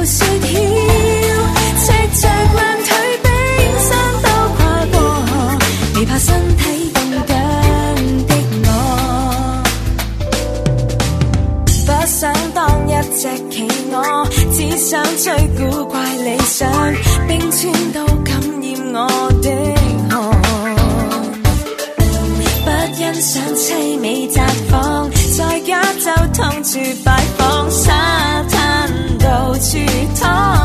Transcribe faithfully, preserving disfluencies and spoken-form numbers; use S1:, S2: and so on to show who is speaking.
S1: 雪橇，赤着兩腿冰山都跨過，未怕身體凍僵的我，不想當一隻企鵝，只想追古怪理想，冰川都感染我的汗，不欣賞凄美綻放，在加州痛處擺放，沙灘到處拖。